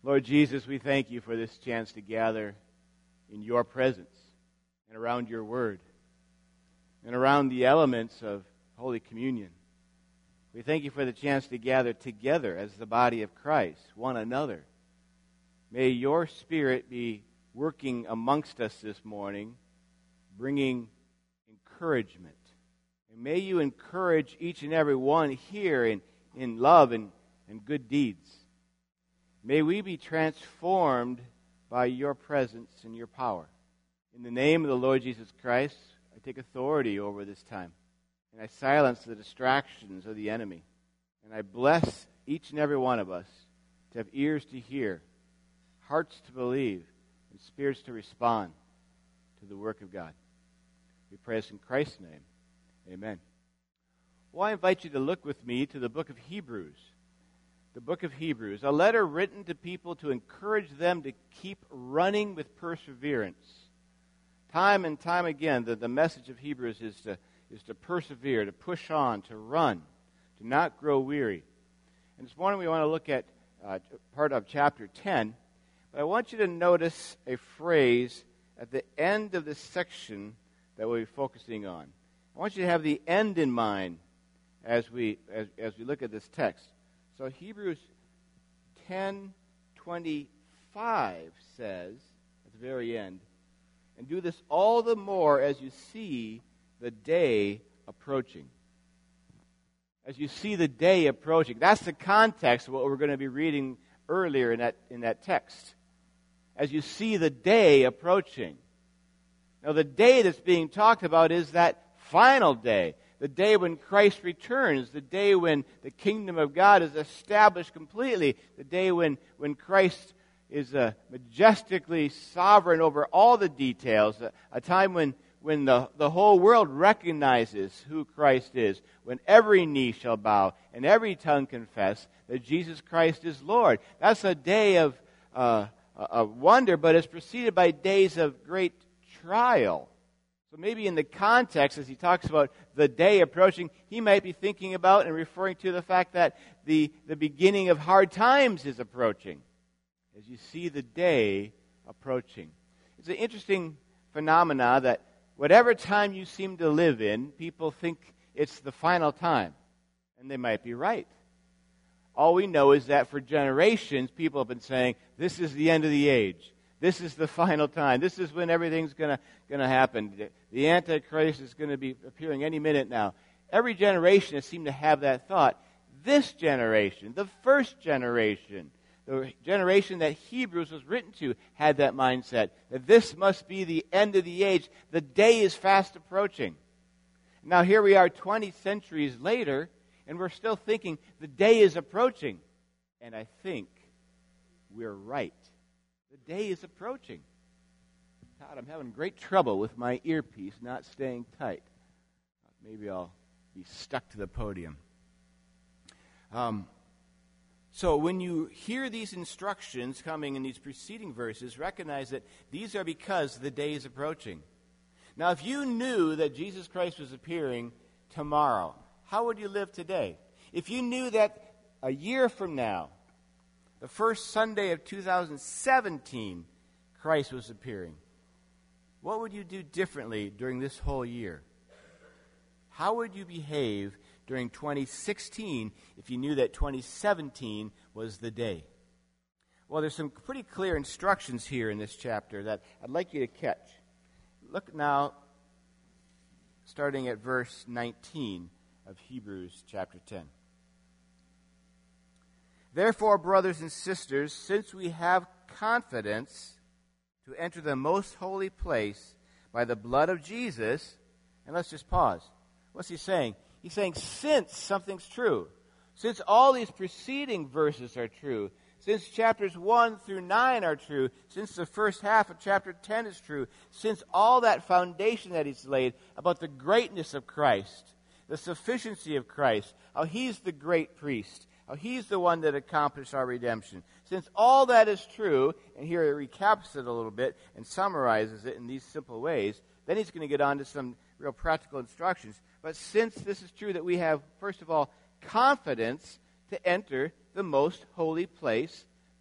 Lord Jesus, we thank you for this chance to gather in your presence and around your word and around the elements of Holy Communion. We thank you for the chance to gather together as the body of Christ, one another. May your Spirit be working amongst us this morning, bringing encouragement. And may you encourage each and every one here in love and good deeds. May we be transformed by your presence and your power. In the name of the Lord Jesus Christ, I take authority over this time. And I silence the distractions of the enemy. And I bless each and every one of us to have ears to hear, hearts to believe, and spirits to respond to the work of God. We pray this in Christ's name. Amen. Well, I invite you to look with me to the book of Hebrews. The book of Hebrews, a letter written to people to encourage them to keep running with perseverance. Time and time again, the message of Hebrews is to persevere, to push on, to run, to not grow weary. And this morning we want to look at part of chapter 10, but I want you to notice a phrase at the end of this section that we'll be focusing on. I want you to have the end in mind as we look at this text. So Hebrews 10:25 says, at the very end, and do this all the more as you see the day approaching. As you see the day approaching. That's the context of what we're going to be reading earlier in that text. As you see the day approaching. Now the day that's being talked about is that final day. The day when Christ returns. The day when the kingdom of God is established completely. The day when Christ is majestically sovereign over all the details. A time when the whole world recognizes who Christ is, when every knee shall bow and every tongue confess that Jesus Christ is Lord. That's a day of wonder, but it's preceded by days of great trial. So maybe in the context, as he talks about the day approaching, he might be thinking about and referring to the fact that the beginning of hard times is approaching. As you see the day approaching. It's an interesting phenomena that whatever time you seem to live in, people think it's the final time. And they might be right. All we know is that for generations, people have been saying, this is the end of the age. This is the final time. This is when everything's going to happen. The Antichrist is going to be appearing any minute now. Every generation has seemed to have that thought. This generation, the first generation, the generation that Hebrews was written to, had that mindset, that this must be the end of the age. The day is fast approaching. Now here we are 20 centuries later, and we're still thinking the day is approaching. And I think we're right. The day is approaching. Todd, I'm having great trouble with my earpiece not staying tight. Maybe I'll be stuck to the podium. So when you hear these instructions coming in these preceding verses, recognize that these are because the day is approaching. Now, if you knew that Jesus Christ was appearing tomorrow, how would you live today? If you knew that a year from now, the first Sunday of 2017, Christ was appearing, what would you do differently during this whole year? How would you behave during 2016 if you knew that 2017 was the day? Well, there's some pretty clear instructions here in this chapter that I'd like you to catch. Look now, starting at verse 19 of Hebrews chapter 10. Therefore, brothers and sisters, since we have confidence to enter the most holy place by the blood of Jesus, and let's just pause. What's he saying? He's saying since something's true, since all these preceding verses are true, since chapters 1 through 9 are true, since the first half of chapter 10 is true, since all that foundation that he's laid about the greatness of Christ, the sufficiency of Christ, how he's the great priest, how he's the one that accomplished our redemption. Since all that is true, and here he recaps it a little bit and summarizes it in these simple ways, then he's going to get on to some real practical instructions. But since this is true that we have, first of all, confidence to enter the most holy place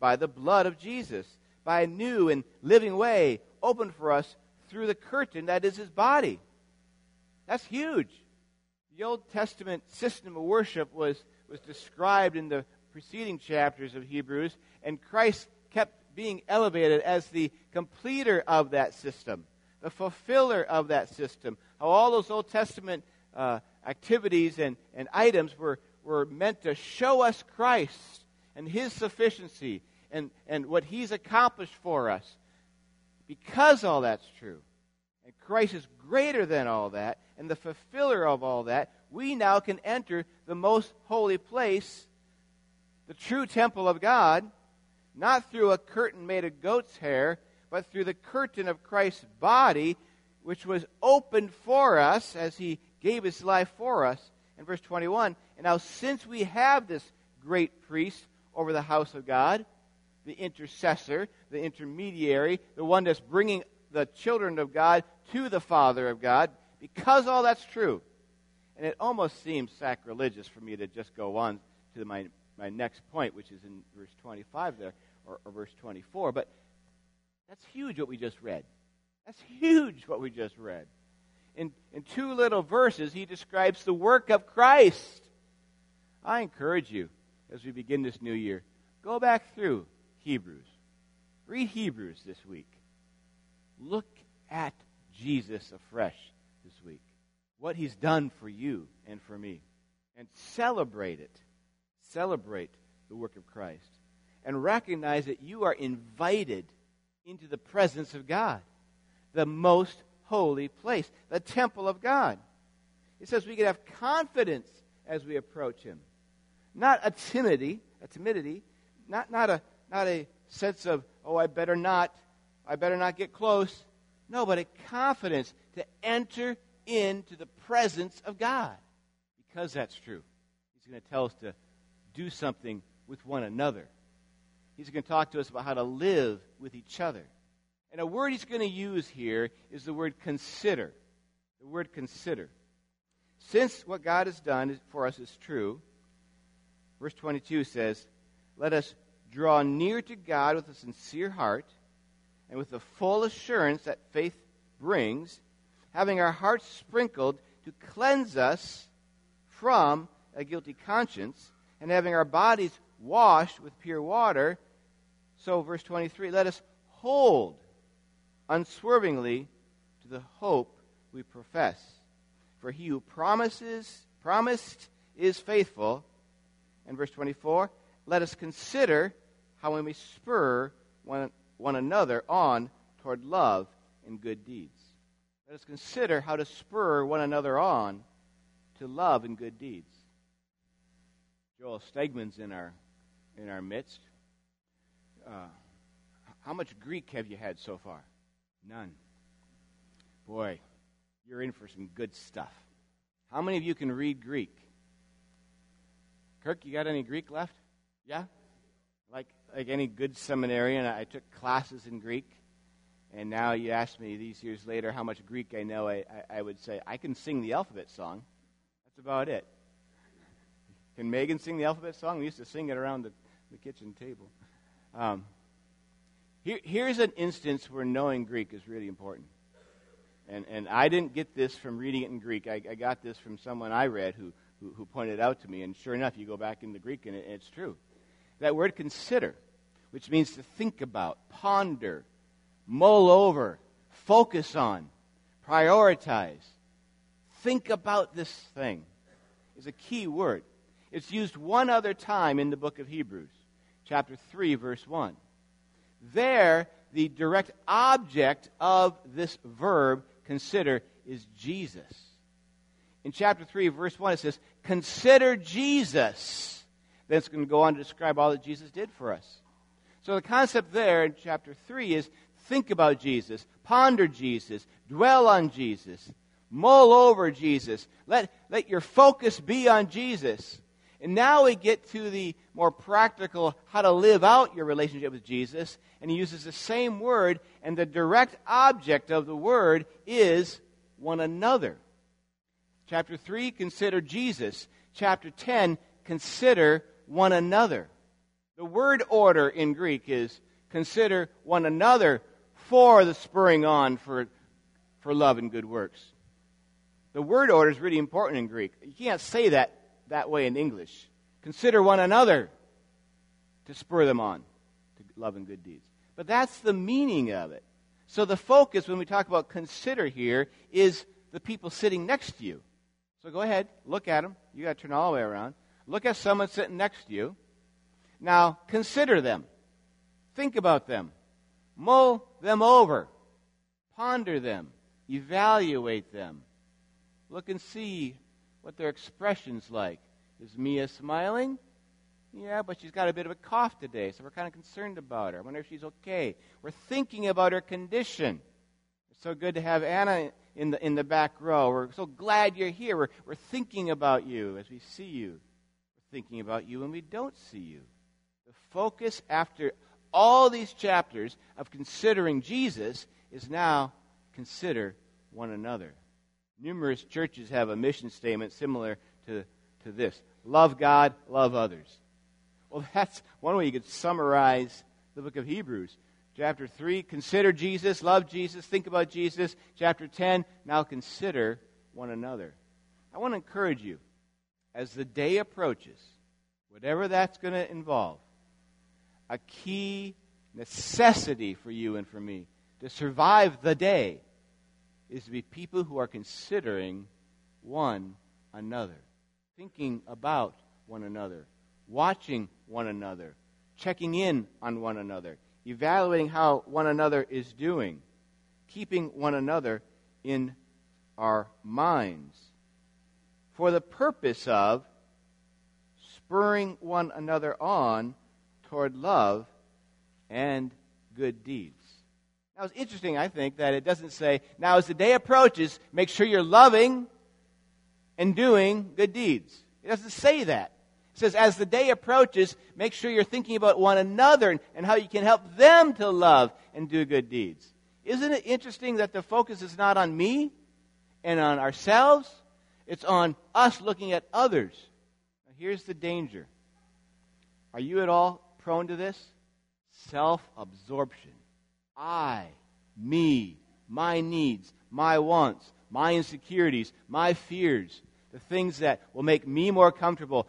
by the blood of Jesus, by a new and living way opened for us through the curtain that is his body. That's huge. The Old Testament system of worship was described in the preceding chapters of Hebrews, and Christ kept being elevated as the completer of that system, the fulfiller of that system. How all those Old Testament activities and items were meant to show us Christ and his sufficiency and what he's accomplished for us. Because all that's true, and Christ is greater than all that, and the fulfiller of all that, we now can enter the most holy place, the true temple of God, not through a curtain made of goat's hair, but through the curtain of Christ's body, which was opened for us as he gave his life for us. In verse 21, and now since we have this great priest over the house of God, the intercessor, the intermediary, the one that's bringing the children of God to the Father of God, because all that's true. And it almost seems sacrilegious for me to just go on to my next point, which is in verse 25 there, or verse 24. But that's huge what we just read. That's huge what we just read. In two little verses, he describes the work of Christ. I encourage you, as we begin this new year, go back through Hebrews. Read Hebrews this week. Look at Jesus afresh this week. What he's done for you and for me. And celebrate it. Celebrate the work of Christ. And recognize that you are invited into the presence of God. The most holy place. The temple of God. It says we can have confidence as we approach him. Not a timidity, not a sense of, oh, I better not get close. No, but a confidence to enter into the presence of God. Because that's true. He's going to tell us to do something with one another. He's going to talk to us about how to live with each other. And a word he's going to use here is the word consider. The word consider. Since what God has done for us is true, verse 22 says, let us draw near to God with a sincere heart and with the full assurance that faith brings, having our hearts sprinkled to cleanse us from a guilty conscience, and having our bodies washed with pure water. So, verse 23, let us hold unswervingly to the hope we profess. For he who promised is faithful. And verse 24, let us consider how we may spur one another on toward love and good deeds. Let us consider how to spur one another on to love and good deeds. Joel Stegman's in our midst. How much Greek have you had so far? None. Boy, you're in for some good stuff. How many of you can read Greek? Kirk, you got any Greek left? Yeah? Like any good seminarian, I took classes in Greek, and now you ask me these years later how much Greek I know, I would say, I can sing the alphabet song. That's about it. Can Megan sing the alphabet song? We used to sing it around the kitchen table. Here's an instance where knowing Greek is really important. And I didn't get this from reading it in Greek. I got this from someone I read who pointed it out to me. And sure enough, you go back into Greek and it's true. That word consider, which means to think about, ponder, mull over, focus on, prioritize. Think about this thing is a key word. It's used one other time in the book of Hebrews, chapter 3, verse 1. There, the direct object of this verb, consider, is Jesus. In chapter 3, verse 1, it says, consider Jesus. Then it's going to go on to describe all that Jesus did for us. So the concept there in chapter 3 is think about Jesus, ponder Jesus, dwell on Jesus, mull over Jesus. Let your focus be on Jesus. And now we get to the more practical how to live out your relationship with Jesus. And he uses the same word, and the direct object of the word is one another. Chapter 3, consider Jesus. Chapter 10, consider one another. The word order in Greek is consider one another for the spurring on for love and good works. The word order is really important in Greek. You can't say that way in English. Consider one another to spur them on to love and good deeds. But that's the meaning of it. So the focus when we talk about consider here is the people sitting next to you. So go ahead, look at them. You got to turn all the way around. Look at someone sitting next to you. Now, consider them. Think about them. Mull them over. Ponder them. Evaluate them. Look and see what their expression's like. Is Mia smiling? Yeah, but she's got a bit of a cough today, so we're kind of concerned about her. I wonder if she's okay. We're thinking about her condition. It's so good to have Anna in the back row. We're so glad you're here. We're thinking about you as we see you. We're thinking about you when we don't see you. The focus after all these chapters of considering Jesus is now consider one another. Numerous churches have a mission statement similar to this. Love God, love others. Well, that's one way you could summarize the book of Hebrews. Chapter 3, consider Jesus, love Jesus, think about Jesus. Chapter 10, now consider one another. I want to encourage you, as the day approaches, whatever that's going to involve, a key necessity for you and for me to survive the day is to be people who are considering one another, thinking about one another, watching one another, checking in on one another, evaluating how one another is doing, keeping one another in our minds for the purpose of spurring one another on toward love and good deeds. Now, it's interesting, I think, that it doesn't say, now as the day approaches, make sure you're loving and doing good deeds. It doesn't say that. It says, as the day approaches, make sure you're thinking about one another and how you can help them to love and do good deeds. Isn't it interesting that the focus is not on me and on ourselves? It's on us looking at others. Now, here's the danger. Are you at all prone to this? Self-absorption. I, me, my needs, my wants, my insecurities, my fears, the things that will make me more comfortable,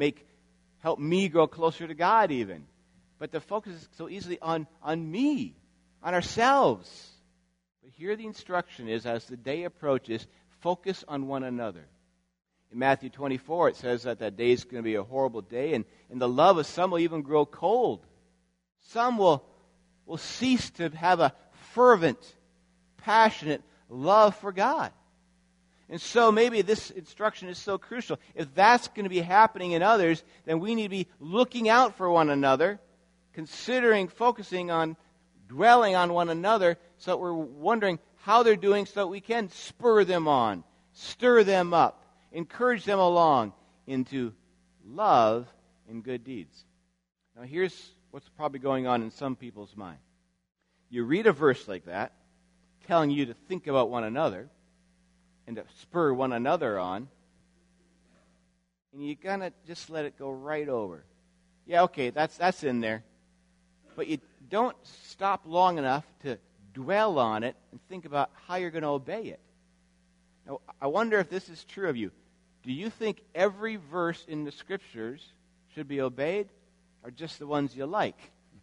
help me grow closer to God even. But the focus is so easily on me, on ourselves. But here the instruction is, as the day approaches, focus on one another. In Matthew 24, it says that day is going to be a horrible day, and the love of some will even grow cold. Some will cease to have a fervent, passionate love for God. And so maybe this instruction is so crucial. If that's going to be happening in others, then we need to be looking out for one another, considering, focusing on, dwelling on one another, so that we're wondering how they're doing so that we can spur them on, stir them up, encourage them along into love and good deeds. Now here's what's probably going on in some people's mind. You read a verse like that, telling you to think about one another and to spur one another on, and you're going to just let it go right over. Yeah, okay, that's in there. But you don't stop long enough to dwell on it and think about how you're going to obey it. Now, I wonder if this is true of you. Do you think every verse in the Scriptures should be obeyed, or just the ones you like?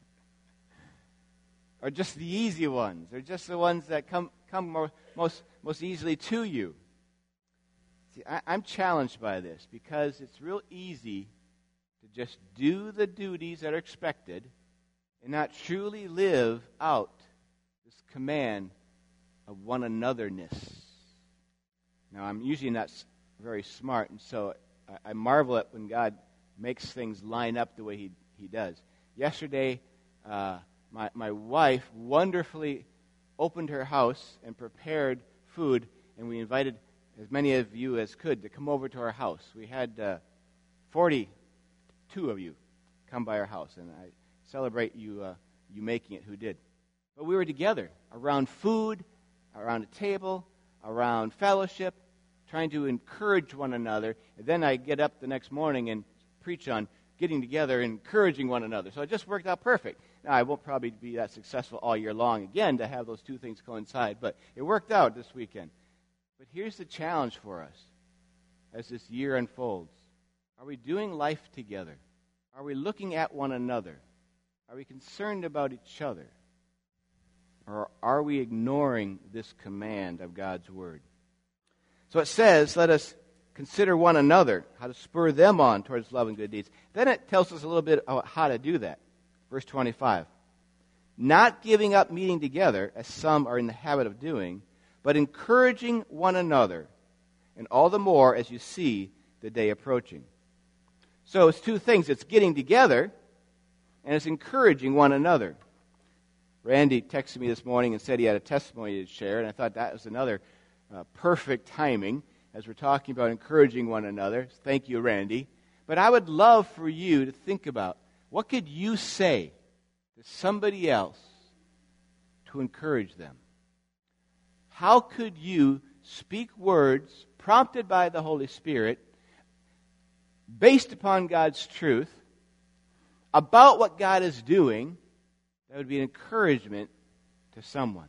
Or just the easy ones? Or just the ones that come most easily to you? See, I'm challenged by this because it's real easy to just do the duties that are expected and not truly live out this command of one anotherness. Now, I'm usually not very smart, and so I marvel at when God makes things line up the way He does. Yesterday, my wife wonderfully opened her house and prepared food, and we invited as many of you as could to come over to our house. We had 42 of you come by our house, and I celebrate you making it who did. But we were together around food, around a table, around fellowship, trying to encourage one another. And then I get up the next morning and preach on getting together and encouraging one another. So it just worked out perfect. Now, I won't probably be that successful all year long again to have those two things coincide, but it worked out this weekend. But here's the challenge for us as this year unfolds. Are we doing life together? Are we looking at one another? Are we concerned about each other? Or are we ignoring this command of God's Word? So it says, let us consider one another, how to spur them on towards love and good deeds. Then it tells us a little bit about how to do that. Verse 25. Not giving up meeting together, as some are in the habit of doing, but encouraging one another, and all the more as you see the day approaching. So it's two things. It's getting together, and it's encouraging one another. Randy texted me this morning and said he had a testimony to share, and I thought that was another perfect timing as we're talking about encouraging one another. Thank you, Randy. But I would love for you to think about, what could you say to somebody else to encourage them? How could you speak words prompted by the Holy Spirit, based upon God's truth, about what God is doing, that would be an encouragement to someone?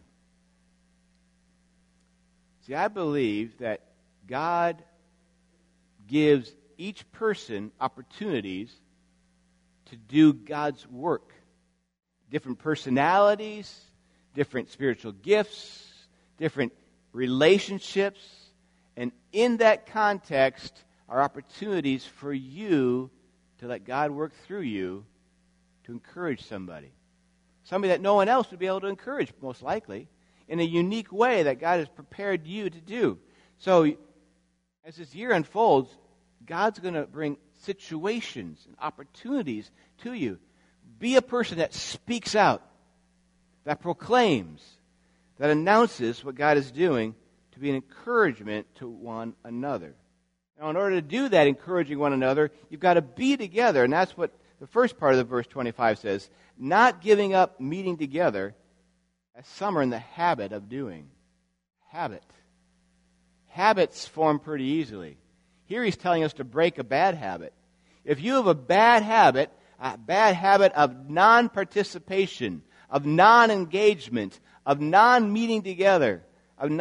See, I believe that God gives each person opportunities to do God's work. Different personalities, different spiritual gifts, different relationships, and in that context are opportunities for you to let God work through you to encourage somebody. Somebody that no one else would be able to encourage, most likely, in a unique way that God has prepared you to do. So, as this year unfolds, God's going to bring situations and opportunities to you. Be a person that speaks out, that proclaims, that announces what God is doing to be an encouragement to one another. Now, in order to do that, encouraging one another, you've got to be together, and that's what the first part of the verse 25 says, not giving up meeting together, as some are in the habit of doing. Habit. Habits form pretty easily. Here he's telling us to break a bad habit. If you have a bad habit of non-participation, of non-engagement, of non-meeting together, of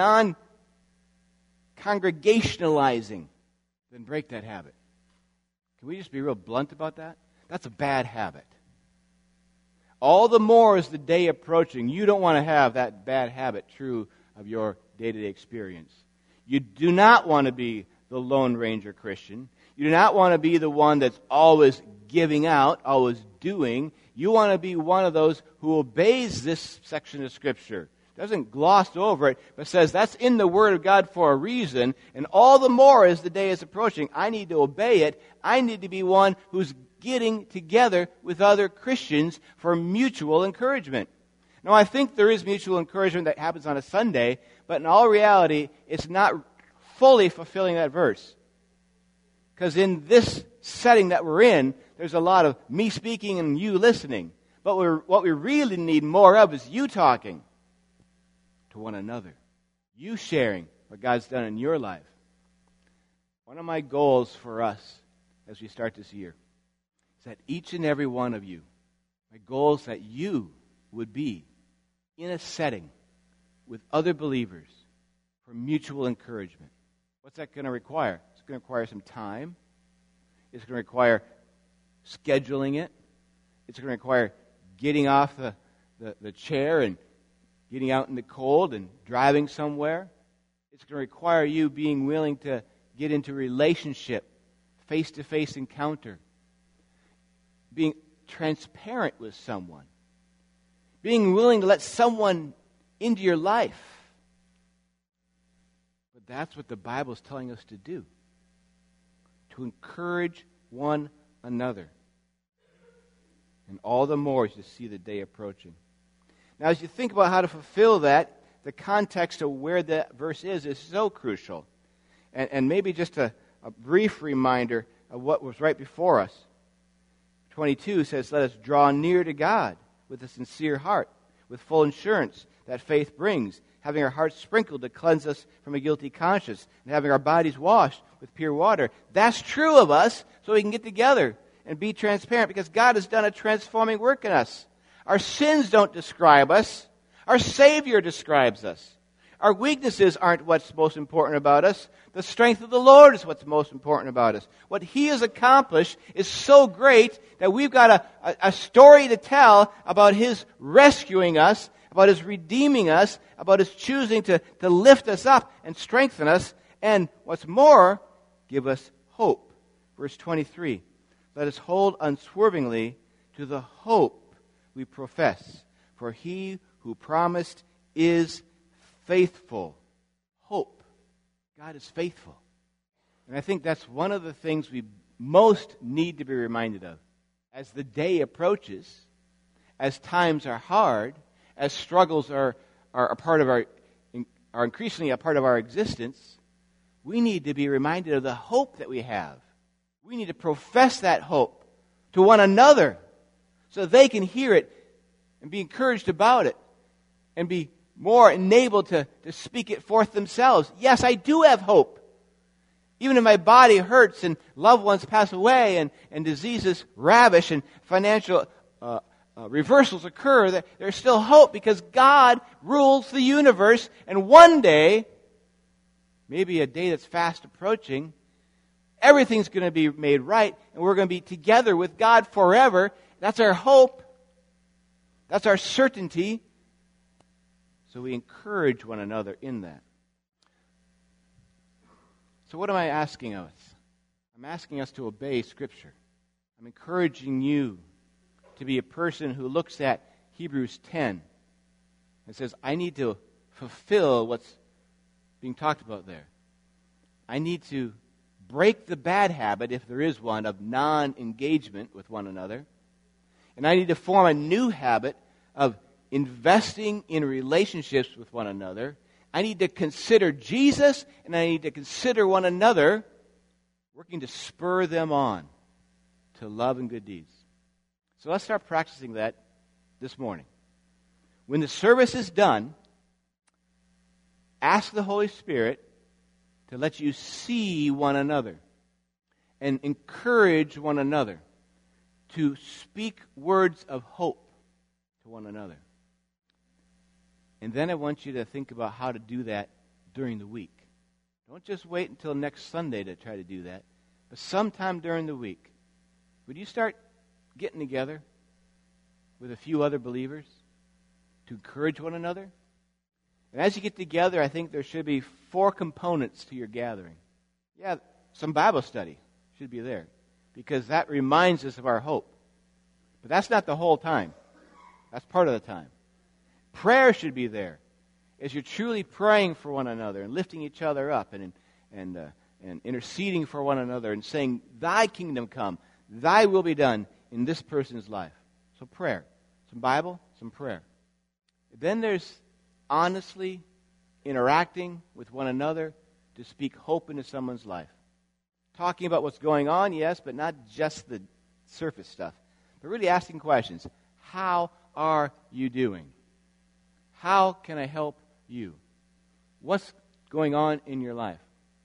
non-congregationalizing, then break that habit. Can we just be real blunt about that? That's a bad habit. All the more as the day approaching, you don't want to have that bad habit true of your day-to-day experience. You do not want to be the Lone Ranger Christian. You do not want to be the one that's always giving out, always doing. You want to be one of those who obeys this section of Scripture. Doesn't gloss over it, but says that's in the Word of God for a reason, and all the more as the day is approaching, I need to obey it. I need to be one who's getting together with other Christians for mutual encouragement. Now, I think there is mutual encouragement that happens on a Sunday, but in all reality, it's not fully fulfilling that verse. Because in this setting that we're in, there's a lot of me speaking and you listening. But what we really need more of is you talking to one another. You sharing what God's done in your life. One of my goals for us as we start this year is that each and every one of you, my goal is that you would be in a setting with other believers for mutual encouragement. What's that going to require? It's going to require some time. It's going to require scheduling it. It's going to require getting off the chair and getting out in the cold and driving somewhere. It's going to require you being willing to get into relationship, face-to-face encounter, being transparent with someone, being willing to let someone into your life. But that's what the Bible is telling us to do, to encourage one another. And all the more as you see the day approaching. Now, as you think about how to fulfill that, the context of where that verse is so crucial. And maybe just a brief reminder of what was right before us. 22 says, let us draw near to God with a sincere heart, with full assurance that faith brings, having our hearts sprinkled to cleanse us from a guilty conscience, and having our bodies washed with pure water. That's true of us, so we can get together and be transparent because God has done a transforming work in us. Our sins don't describe us. Our Savior describes us. Our weaknesses aren't what's most important about us. The strength of the Lord is what's most important about us. What He has accomplished is so great that we've got a story to tell about His rescuing us, about His redeeming us, about His choosing to lift us up and strengthen us, and what's more, give us hope. Verse 23, let us hold unswervingly to the hope we profess, for He who promised is faithful. Hope. God is faithful. And I think that's one of the things we most need to be reminded of. As the day approaches, as times are hard, as struggles are a part of are increasingly a part of our existence, we need to be reminded of the hope that we have. We need to profess that hope to one another so they can hear it and be encouraged about it and be more enabled to speak it forth themselves. Yes, I do have hope. Even if my body hurts and loved ones pass away and diseases ravish and financial reversals occur, there's still hope because God rules the universe, and one day, maybe a day that's fast approaching, everything's going to be made right, and we're going to be together with God forever. That's our hope. That's our certainty. So we encourage one another in that. So what am I asking of us? I'm asking us to obey Scripture. I'm encouraging you to be a person who looks at Hebrews 10 and says, I need to fulfill what's being talked about there. I need to break the bad habit, if there is one, of non-engagement with one another. And I need to form a new habit of investing in relationships with one another. I need to consider Jesus, and I need to consider one another, working to spur them on to love and good deeds. So let's start practicing that this morning. When the service is done, ask the Holy Spirit to let you see one another and encourage one another to speak words of hope to one another. And then I want you to think about how to do that during the week. Don't just wait until next Sunday to try to do that, but sometime during the week. Would you start getting together with a few other believers to encourage one another? And as you get together, I think there should be 4 components to your gathering. Yeah, some Bible study should be there, because that reminds us of our hope. But that's not the whole time. That's part of the time. Prayer should be there, as you're truly praying for one another and lifting each other up and interceding for one another and saying, Thy kingdom come, Thy will be done in this person's life. So prayer. Some Bible, some prayer. Then there's honestly interacting with one another to speak hope into someone's life. Talking about what's going on, yes, but not just the surface stuff. But really asking questions. How are you doing? How can I help you? What's going on in your life?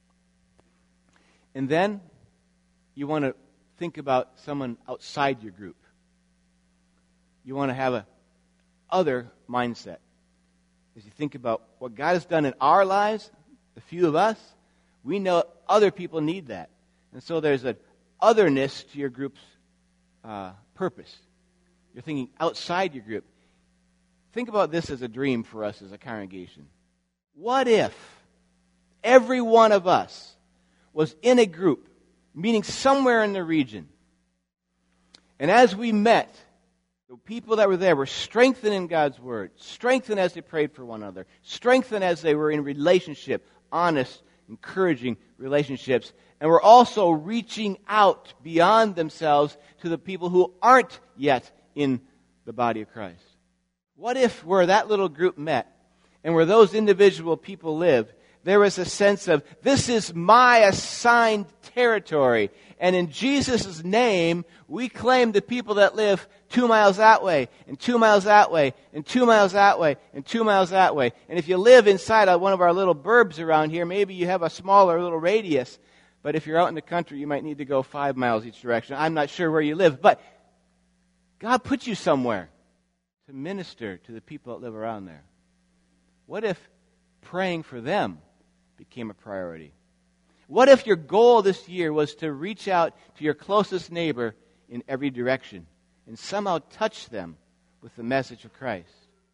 And then you want to think about someone outside your group. You want to have a other mindset. As you think about what God has done in our lives, the few of us, we know other people need that. And so there's an otherness to your group's purpose. You're thinking outside your group. Think about this as a dream for us as a congregation. What if every one of us was in a group, meeting somewhere in the region, and as we met, the people that were there were strengthened in God's Word, strengthened as they prayed for one another, strengthened as they were in relationship, honest, encouraging relationships, and were also reaching out beyond themselves to the people who aren't yet in the body of Christ. What if where that little group met and where those individual people lived, there was a sense of, this is my assigned territory, and in Jesus' name, we claim the people that live 2 miles that way, and 2 miles that way, and 2 miles that way, and 2 miles that way. And if you live inside of one of our little burbs around here, maybe you have a smaller little radius. But if you're out in the country, you might need to go 5 miles each direction. I'm not sure where you live, but God put you somewhere to minister to the people that live around there. What if praying for them became a priority? What if your goal this year was to reach out to your closest neighbor in every direction and somehow touch them with the message of Christ?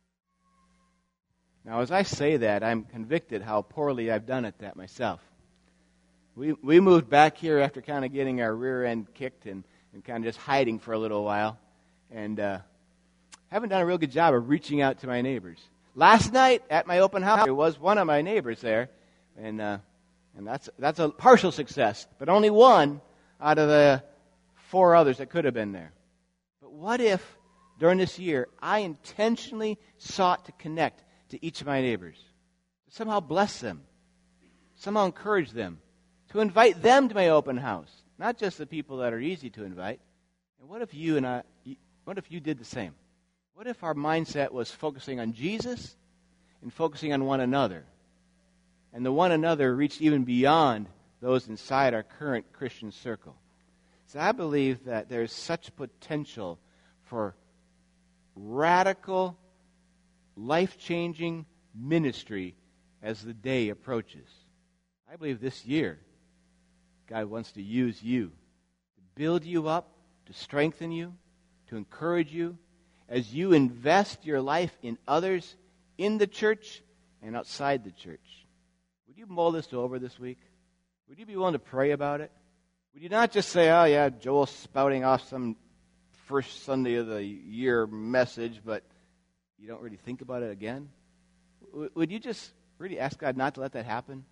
Now, as I say that, I'm convicted how poorly I've done at that myself. We moved back here after kind of getting our rear end kicked and kind of just hiding for a little while. And haven't done a real good job of reaching out to my neighbors. Last night at my open house, there was one of my neighbors there. And that's a partial success. But only one out of the 4 others that could have been there. But what if during this year I intentionally sought to connect to each of my neighbors? To somehow bless them. Somehow encourage them. To invite them to my open house, not just the people that are easy to invite. And what if you did the same? What if our mindset was focusing on Jesus and focusing on one another? And the one another reached even beyond those inside our current Christian circle. So I believe that there's such potential for radical, life-changing ministry as the day approaches. I believe this year God wants to use you to build you up, to strengthen you, to encourage you, as you invest your life in others in the church and outside the church. Would you mull this over this week? Would you be willing to pray about it? Would you not just say, oh yeah, Joel's spouting off some first Sunday of the year message, but you don't really think about it again? Would you just really ask God not to let that happen?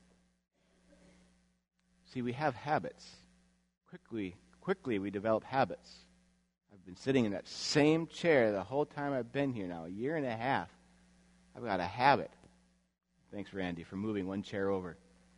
See, we have habits. Quickly we develop habits. I've been sitting in that same chair the whole time I've been here now, 1.5 years. I've got a habit. Thanks, Randy, for moving one chair over.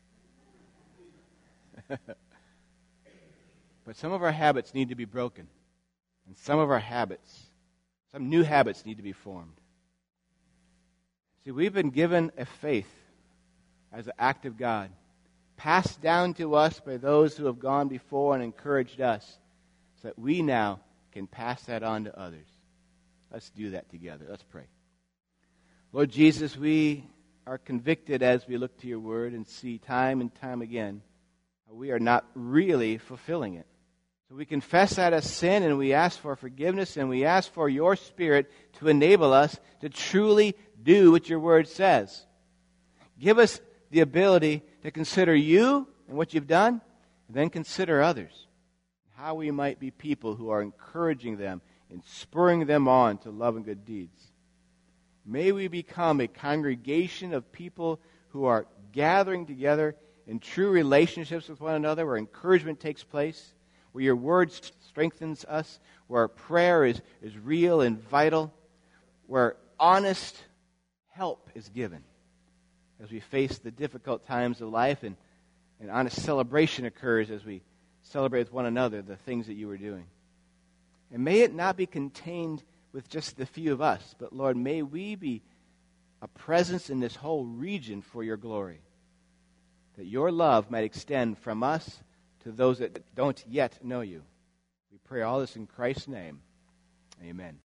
But some of our habits need to be broken. And some new habits need to be formed. See, we've been given a faith as an act of God, passed down to us by those who have gone before and encouraged us, so that we now can pass that on to others. Let's do that together. Let's pray. Lord Jesus, we are convicted as we look to your word and see time and time again how we are not really fulfilling it. So we confess that as sin, and we ask for forgiveness, and we ask for your Spirit to enable us to truly do what your word says. Give us the ability to consider you and what you've done, and then consider others. How we might be people who are encouraging them and spurring them on to love and good deeds. May we become a congregation of people who are gathering together in true relationships with one another, where encouragement takes place, where your word strengthens us, where prayer is real and vital, where honest help is given as we face the difficult times of life, and honest celebration occurs as we celebrate with one another the things that you are doing. And may it not be contained with just the few of us, but Lord, may we be a presence in this whole region for your glory, that your love might extend from us to those that don't yet know you. We pray all this in Christ's name. Amen.